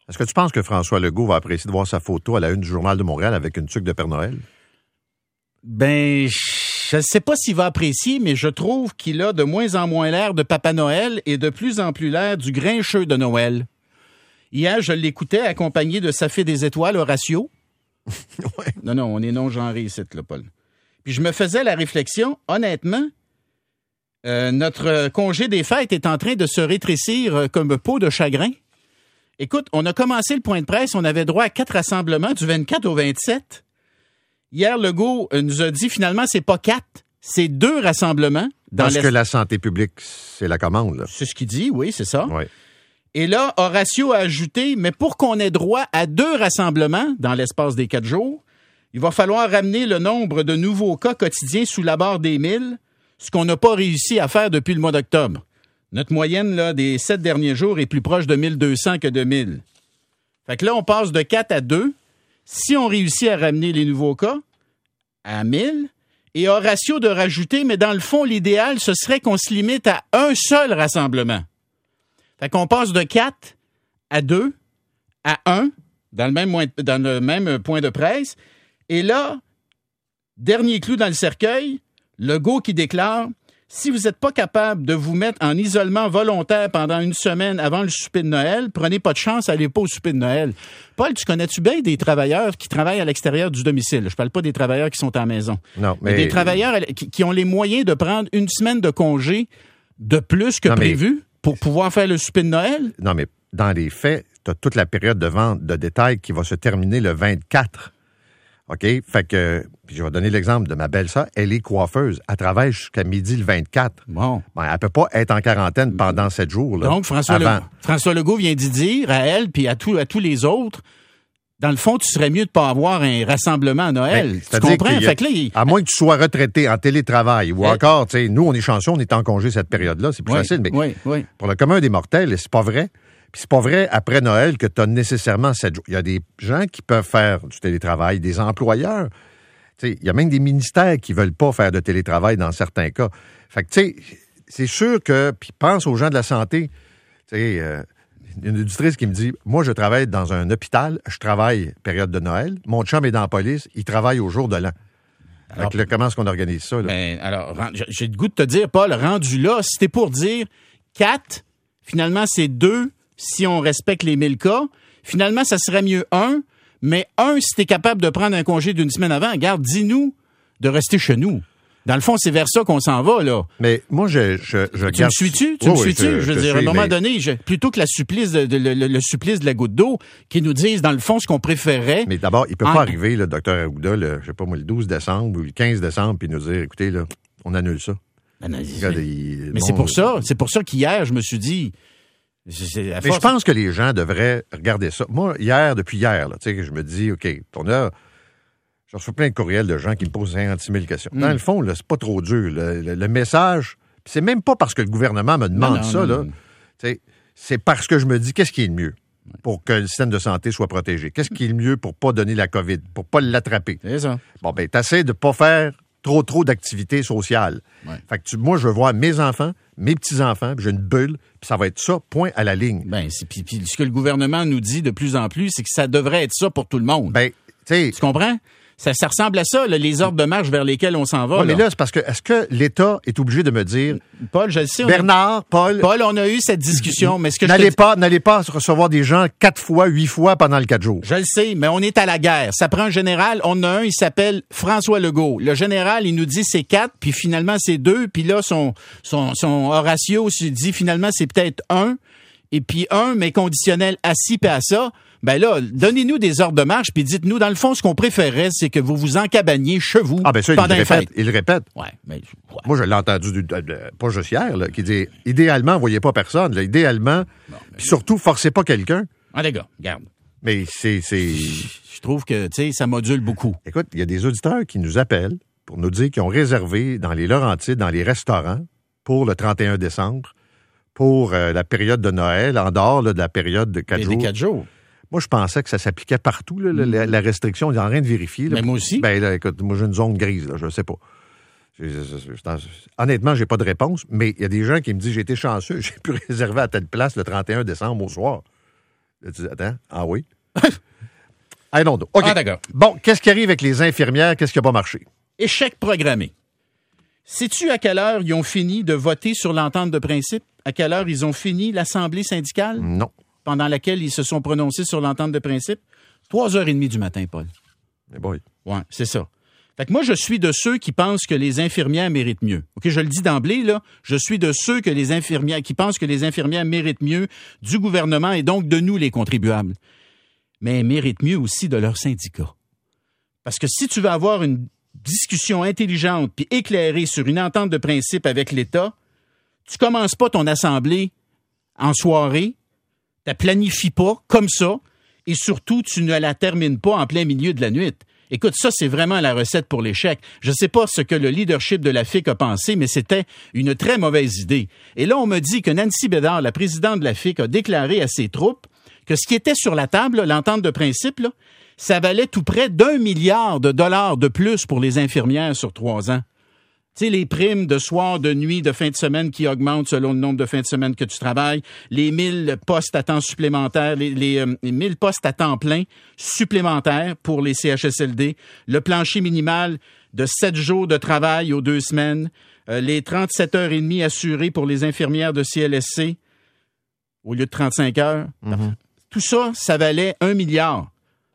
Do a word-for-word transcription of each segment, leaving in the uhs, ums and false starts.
Est-ce que tu penses que François Legault va apprécier de voir sa photo à la une du Journal de Montréal avec une tuque de Père Noël? Ben, je ne sais pas s'il va apprécier, mais je trouve qu'il a de moins en moins l'air de Papa Noël et de plus en plus l'air du grincheux de Noël. Hier, je l'écoutais accompagné de sa fée des étoiles, Horatio. Ouais. Non, non, on est non-genré ici, là, Paul. Puis je me faisais la réflexion, honnêtement, euh, notre congé des fêtes est en train de se rétrécir euh, comme peau de chagrin. Écoute, on a commencé le point de presse, on avait droit à quatre rassemblements du vingt-quatre au vingt-sept. Hier, Legault euh, nous a dit finalement, c'est pas quatre, c'est deux rassemblements. Dans Parce l'est... que la santé publique, c'est la commande, là. C'est ce qu'il dit, oui, c'est ça. Oui. Et là, Horatio a ajouté, mais pour qu'on ait droit à deux rassemblements dans l'espace des quatre jours, il va falloir ramener le nombre de nouveaux cas quotidiens sous la barre des mille, ce qu'on n'a pas réussi à faire depuis le mois d'octobre. Notre moyenne là, des sept derniers jours est plus proche de mille deux cents que de mille. Fait que là, on passe de quatre à deux. Si on réussit à ramener les nouveaux cas à mille, et Horatio de rajouter, mais dans le fond, l'idéal, ce serait qu'on se limite à un seul rassemblement. Fait qu'on passe de quatre à deux à un dans le même, dans le même point de presse. Et là, dernier clou dans le cercueil, Legault qui déclare « Si vous n'êtes pas capable de vous mettre en isolement volontaire pendant une semaine avant le souper de Noël, prenez pas de chance, allez pas au souper de Noël. » Paul, tu connais-tu bien des travailleurs qui travaillent à l'extérieur du domicile? Je parle pas des travailleurs qui sont à la maison. Non, mais... mais des travailleurs qui, qui ont les moyens de prendre une semaine de congé de plus que non, prévu mais... pour pouvoir faire le souper de Noël? Non, mais dans les faits, tu as toute la période de vente de détail qui va se terminer le vingt-quatre. OK? Fait que, puis je vais donner l'exemple de ma belle-sœur. Elle est coiffeuse. Elle travaille jusqu'à midi le vingt-quatre. Bon. Ben, elle peut pas être en quarantaine pendant sept jours. Là, Donc, François, avant. Legault, François Legault vient d'y dire à elle puis à, tout, à tous les autres, dans le fond, tu serais mieux de pas avoir un rassemblement à Noël. Ben, tu comprends? Fait que là, il... À moins que tu sois retraité en télétravail ou eh... encore, tu sais, nous, on est chanceux, on est en congé cette période-là. C'est plus oui, facile. Mais oui, oui. pour le commun des mortels, c'est pas vrai. Puis c'est pas vrai après Noël que tu as nécessairement sept jours. Il y a des gens qui peuvent faire du télétravail, des employeurs. Il y a même des ministères qui veulent pas faire de télétravail dans certains cas. Fait que, tu sais, c'est sûr que, puis pense aux gens de la santé. Tu sais, euh, une auditrice qui me dit, moi, je travaille dans un hôpital, je travaille période de Noël, mon chum est dans la police, il travaille au jour de l'an. Alors, fait que là, comment est-ce qu'on organise ça? Là? Ben, alors, j'ai le goût de te dire, Paul, rendu là, si t'es pour dire quatre, finalement, c'est deux si on respecte les mille cas. Finalement, ça serait mieux un. Mais un, si t'es capable de prendre un congé d'une semaine avant, regarde, dis-nous de rester chez nous. Dans le fond, c'est vers ça qu'on s'en va, là. Mais moi, je, je, je tu garde... me suis-tu? Tu oui, me oui, suis-tu? je, je veux je dire, suis, à un moment mais... donné, je, plutôt que la supplice de, de, le, le supplice de la goutte d'eau, qui nous disent, dans le fond, ce qu'on préférerait... Mais d'abord, il peut en... pas arriver, le docteur Arruda, le, je sais pas moi, le douze décembre ou le quinze décembre, puis nous dire, écoutez, là, on annule ça. Ben, non, Regarde, il... Mais bon, c'est pour ça. C'est pour ça qu'hier, je me suis dit... C'est, mais force... je pense que les gens devraient regarder ça. Moi, hier, depuis hier, là, tu sais, je me dis, OK, on a... Je reçois plein de courriels de gens qui me posent cinquante-six mille questions. Mm. Dans le fond, là, c'est pas trop dur. Le, le, le message, c'est même pas parce que le gouvernement me demande non, non, ça, non, là. Non. C'est, c'est parce que je me dis, qu'est-ce qui est le mieux pour que le système de santé soit protégé? Qu'est-ce qui est le mieux pour pas donner la COVID, pour pas l'attraper? C'est ça. Bon, ben, t'essaies de pas faire trop, trop d'activités sociales. Ouais. Fait que tu, moi, je veux voir mes enfants, mes petits-enfants, puis j'ai une bulle, puis ça va être ça, point à la ligne. Ben, c'est, puis, puis ce que le gouvernement nous dit de plus en plus, c'est que ça devrait être ça pour tout le monde. Ben, tu sais... Tu comprends? Ça, ça ressemble à ça, là, les ordres de marche vers lesquels on s'en va. Oui, mais là, là, c'est parce que, est-ce que l'État est obligé de me dire... Paul, je le sais. Bernard, a... Paul... Paul, on a eu cette discussion, mais ce que n'allez je te... pas, n'allez pas recevoir des gens quatre fois, huit fois pendant le quatre jours. Je le sais, mais on est à la guerre. Ça prend un général. On a un, il s'appelle François Legault. Le général, il nous dit c'est quatre, puis finalement c'est deux, puis là, son, son, son Horatio se dit finalement c'est peut-être un, et puis un, mais conditionnel assis puis à ça. Ben là, donnez-nous des ordres de marche, puis dites-nous, dans le fond, ce qu'on préférait, c'est que vous vous encabaniez chez vous ah ben ça, pendant il le répète, il le répète. Ouais, mais, ouais. Moi, je l'ai entendu, du, de, de, pas juste hier, là, qui dit, idéalement, voyez pas personne. Là, idéalement, puis surtout, forcez pas quelqu'un. Ah, les gars, regarde. Mais c'est... c'est... Je trouve que, tu sais, ça module beaucoup. Écoute, il y a des auditeurs qui nous appellent pour nous dire qu'ils ont réservé dans les Laurentides, dans les restaurants, pour le trente et un décembre, pour euh, la période de Noël, en dehors là, de la période de quatre jours. Des quatre jours. Moi, je pensais que ça s'appliquait partout, là, mmh. la, la restriction. On est en train de vérifier. Là. Mais moi aussi. Ben là, écoute, moi, j'ai une zone grise, là, je ne sais pas. Je, je, je, je, honnêtement, j'ai pas de réponse, mais il y a des gens qui me disent, j'ai été chanceux, j'ai pu réserver à telle place le trente et un décembre au soir. Là, tu dis, attends, ah oui? I don't know. OK. Ah, d'accord. Bon, qu'est-ce qui arrive avec les infirmières? Qu'est-ce qui n'a pas marché? Échec programmé. Sais-tu à quelle heure ils ont fini de voter sur l'entente de principe? À quelle heure ils ont fini l'assemblée syndicale? Non. Pendant laquelle ils se sont prononcés sur l'entente de principe? Trois heures et demie du matin, Paul. Mais boy. Ouais, c'est ça. Fait que moi, je suis de ceux qui pensent que les infirmières méritent mieux. OK, je le dis d'emblée, là. Je suis de ceux que les infirmières, qui pensent que les infirmières méritent mieux du gouvernement et donc de nous, les contribuables. Mais elles méritent mieux aussi de leur syndicat. Parce que si tu veux avoir une discussion intelligente puis éclairée sur une entente de principe avec l'État, tu commences pas ton assemblée en soirée, tu la planifies pas comme ça, et surtout, tu ne la termines pas en plein milieu de la nuit. Écoute, ça, c'est vraiment la recette pour l'échec. Je ne sais pas ce que le leadership de la F I C a pensé, mais c'était une très mauvaise idée. Et là, on me dit que Nancy Bédard, la présidente de la F I C, a déclaré à ses troupes que ce qui était sur la table, là, l'entente de principe, là, ça valait tout près d'un milliard de dollars de plus pour les infirmières sur trois ans. Tu sais, les primes de soir, de nuit, de fin de semaine qui augmentent selon le nombre de fins de semaine que tu travailles, les mille postes à temps supplémentaires, les, les, euh, les mille postes à temps plein supplémentaires pour les C H S L D, le plancher minimal de sept jours de travail aux deux semaines, euh, les trente-sept heures et demie assurées pour les infirmières de C L S C au lieu de trente-cinq heures. Mm-hmm. Tout ça, ça valait un milliard.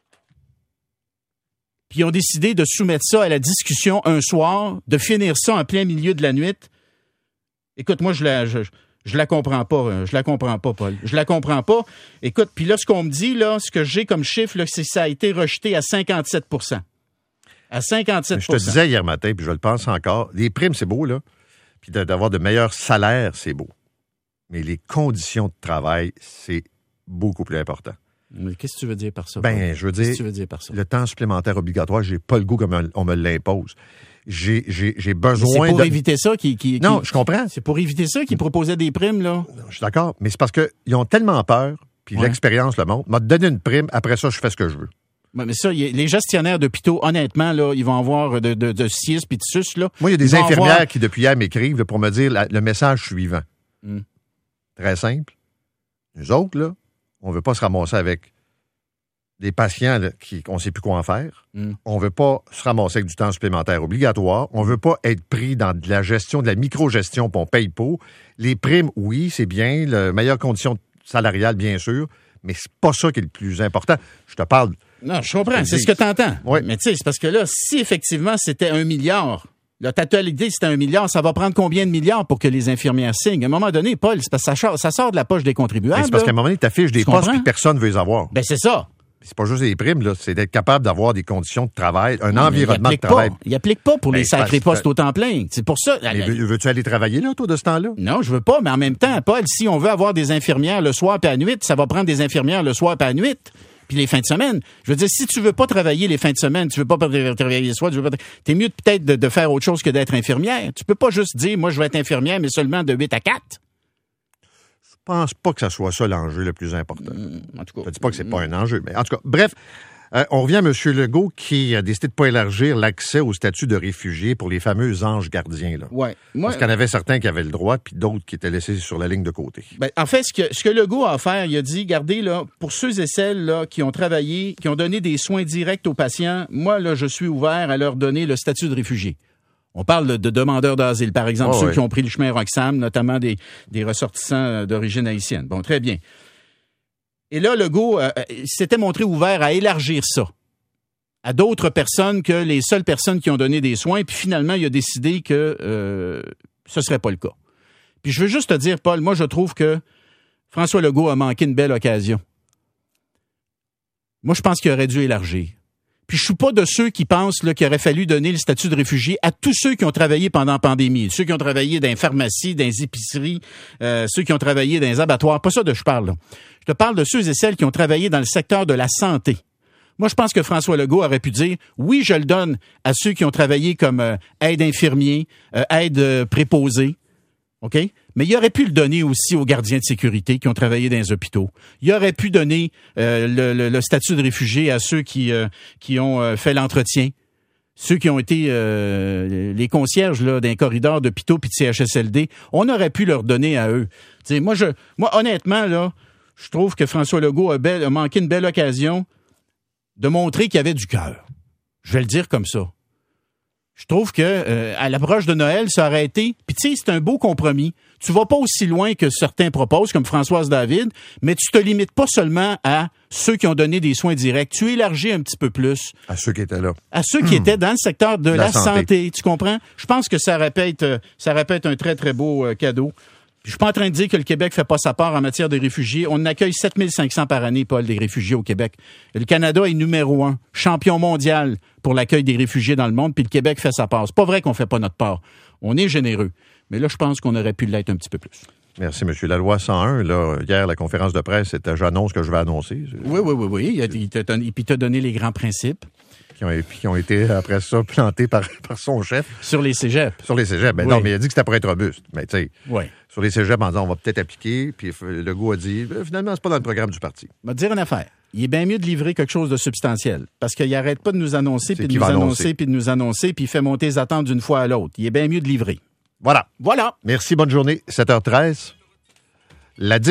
Puis ils ont décidé de soumettre ça à la discussion un soir, de finir ça en plein milieu de la nuit. Écoute, moi, je la, je, je la comprends pas. Je la comprends pas, Paul. Je la comprends pas. Écoute, puis là, ce qu'on me dit, là, ce que j'ai comme chiffre, là, c'est que ça a été rejeté à cinquante-sept pour cent. À cinquante-sept pour cent. Je te disais hier matin, puis je le pense encore, les primes, c'est beau, là. Puis d'avoir de meilleurs salaires, c'est beau. Mais les conditions de travail, c'est beaucoup plus important. Mais qu'est-ce que tu veux dire par ça? Ben, je veux dire, tu veux dire par ça? Le temps supplémentaire obligatoire, j'ai pas le goût comme on me l'impose. J'ai, j'ai, j'ai besoin c'est pour de... éviter ça qui, qui Non, qui, je comprends. C'est pour éviter ça qu'ils proposaient des primes, là. Non, je suis d'accord, mais c'est parce qu'ils ont tellement peur, puis ouais. L'expérience le montre. M'a donné une prime, après ça, je fais ce que je veux. Ouais, mais ça, y a, les gestionnaires d'hôpitaux, honnêtement, là, ils vont avoir de, de, de six puis de sus, là. Moi, il y a des infirmières avoir... qui, depuis hier, m'écrivent là, pour me dire la, le message suivant. Mm. Très simple. Nous autres, là, on veut pas se ramasser avec des patients là, qui on ne sait plus quoi en faire. Mm. On ne veut pas se ramasser avec du temps supplémentaire obligatoire. On ne veut pas être pris dans de la gestion, de la micro-gestion, puis on paye pour. Les primes, oui, c'est bien. La meilleure condition salariale, bien sûr, mais c'est pas ça qui est le plus important. Je te parle... Non, je comprends. C'est ce que tu entends. Oui. Mais tu sais, c'est parce que là, si effectivement c'était un milliard, la totalité c'était un milliard, ça va prendre combien de milliards pour que les infirmières signent? À un moment donné, Paul, c'est parce que ça, ça sort de la poche des contribuables. Ben, c'est parce qu'à un moment donné, tu affiches des postes et personne ne veut les avoir. Ben, c'est ça. C'est pas juste des primes, là, c'est d'être capable d'avoir des conditions de travail, un non, environnement de travail. Pas. Il applique pas pour ben, les sacrés postes au temps plein. C'est pour ça. Mais veux, veux-tu aller travailler là, toi, de ce temps-là? Non, je veux pas, mais en même temps, Paul, si on veut avoir des infirmières le soir et à la nuit, ça va prendre des infirmières le soir et à la nuit. Puis les fins de semaine. Je veux dire, si tu veux pas travailler les fins de semaine, tu veux pas travailler les soirs, tu veux pas, t'es mieux peut-être de, de faire autre chose que d'être infirmière. Tu peux pas juste dire, moi, je vais être infirmière, mais seulement de huit à quatre. Je pense pas que ça soit ça l'enjeu le plus important. Mmh, en tout cas. Je dis pas que c'est mmh. pas un enjeu, mais en tout cas, bref. Euh, on revient à M. Legault qui a décidé de ne pas élargir l'accès au statut de réfugié pour les fameux anges gardiens. Là. Ouais. Moi, Parce qu'il y en avait certains qui avaient le droit, puis d'autres qui étaient laissés sur la ligne de côté. Ben, en fait, ce que, ce que Legault a offert, il a dit, regardez, là, pour ceux et celles là, qui ont travaillé, qui ont donné des soins directs aux patients, moi, là, je suis ouvert à leur donner le statut de réfugié. On parle de demandeurs d'asile, par exemple, oh, ceux ouais. qui ont pris le chemin Roxham, notamment des, des ressortissants d'origine haïtienne. Bon, très bien. Et là, Legault euh, s'était montré ouvert à élargir ça à d'autres personnes que les seules personnes qui ont donné des soins. Puis finalement, il a décidé que euh, ce serait pas le cas. Puis je veux juste te dire, Paul, moi, je trouve que François Legault a manqué une belle occasion. Moi, je pense qu'il aurait dû élargir. Puis je suis pas de ceux qui pensent là, qu'il aurait fallu donner le statut de réfugié à tous ceux qui ont travaillé pendant la pandémie, ceux qui ont travaillé dans les pharmacies, dans les épiceries, euh, ceux qui ont travaillé dans les abattoirs. Pas ça de je parle. Là. Je te parle de ceux et celles qui ont travaillé dans le secteur de la santé. Moi, je pense que François Legault aurait pu dire, oui, je le donne à ceux qui ont travaillé comme euh, aide infirmier, euh, aide euh, préposé, OK? Mais il aurait pu le donner aussi aux gardiens de sécurité qui ont travaillé dans les hôpitaux. Il aurait pu donner euh, le, le, le statut de réfugié à ceux qui, euh, qui ont euh, fait l'entretien, ceux qui ont été euh, les concierges là, d'un corridor d'hôpitaux puis de C H S L D. On aurait pu leur donner à eux. T'sais, moi, je, moi, honnêtement, là, je trouve que François Legault a, belle, a manqué une belle occasion de montrer qu'il y avait du cœur. Je vais le dire comme ça. Je trouve que euh, à l'approche de Noël, ça aurait été... Puis tu sais, c'est un beau compromis. Tu vas pas aussi loin que certains proposent, comme Françoise David, mais tu te limites pas seulement à ceux qui ont donné des soins directs. Tu élargis un petit peu plus. À ceux qui étaient là. À ceux qui mmh. étaient dans le secteur de la, la santé. santé. Tu comprends? Je pense que ça répète, ça répète un très, très beau euh, cadeau. Je suis pas en train de dire que le Québec fait pas sa part en matière de réfugiés. On accueille sept mille cinq cents par année, Paul, des réfugiés au Québec. Le Canada est numéro un, champion mondial pour l'accueil des réfugiés dans le monde, puis le Québec fait sa part. C'est pas vrai qu'on fait pas notre part. On est généreux. Mais là, je pense qu'on aurait pu l'être un petit peu plus. Merci, monsieur. La loi cent un, là, hier, la conférence de presse, c'était j'annonce que je vais annoncer. Oui, oui, oui, oui. Il, il t'a donné, puis il t'a donné les grands principes. Qui ont, qui ont été, après ça, plantés par, par son chef. Sur les cégeps. Sur les cégeps. Ben oui. Non, mais il a dit que c'était pour être robuste. Mais tu sais, oui. Sur les cégeps, en disant, on va peut-être appliquer, puis Legault a dit, finalement, c'est pas dans le programme du parti. Je vais te dire une affaire. Il est bien mieux de livrer quelque chose de substantiel. Parce qu'il n'arrête pas de nous annoncer, puis de nous annoncer, puis de nous annoncer, puis il fait monter les attentes d'une fois à l'autre. Il est bien mieux de livrer. Voilà. Voilà. Merci, bonne journée. sept heures treize. La